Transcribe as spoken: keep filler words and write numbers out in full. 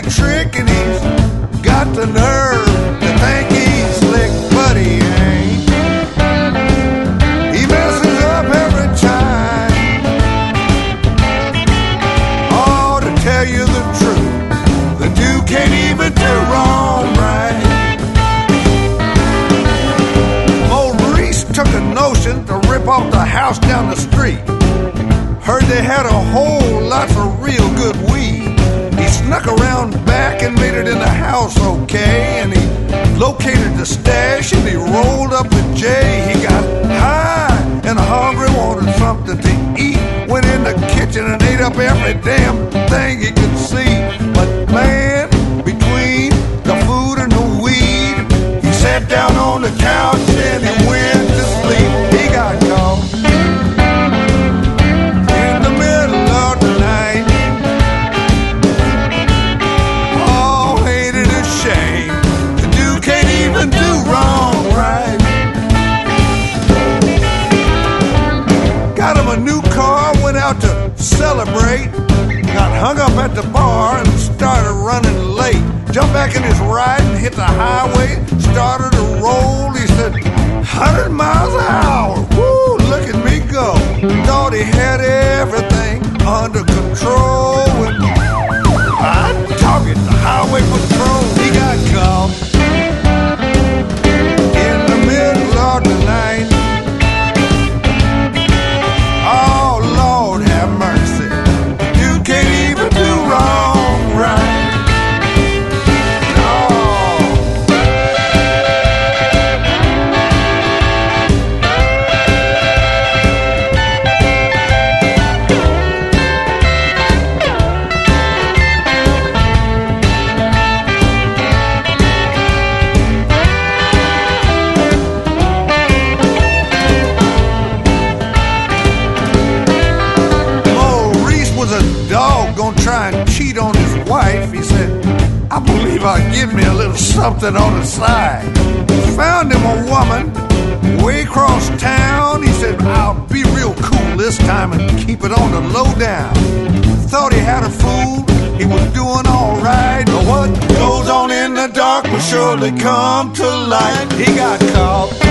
trick and he's got the nerve to think he's slick, but he ain't. He messes up every time. Oh, to tell you the truth, the dude can't even do wrong right. Maurice took a notion to rip off the house down the street. Heard they had a whole lot of real good weed. He snuck around back and made it in the house okay. And he located the stash and he rolled up the J. He got high and hungry, wanted something to eat. Went in the kitchen and ate up every damn thing he could see. But man, between the food and the weed, he sat down on the couch and he went to sleep. He got caught in the middle of the night. Oh, ain't it a shame? The dude can't even do wrong right. Got him a new car, went out to celebrate. Got hung up at the bar and started running late. Jumped back in his ride and hit the highway. Started to roll, he said, one hundred miles an hour. Woo, look at me go. Thought he had everything under control. And I target the highway patrol. He got caught in the middle of the night. Oh, Lord have mercy. You can't even do wrong right. Try and cheat on his wife. He said, I believe I'll give me a little something on the side. Found him a woman way across town. He said, I'll be real cool this time and keep it on the low down. Thought he had a fool, he was doing all right. But what goes on in the dark will surely come to light. He got caught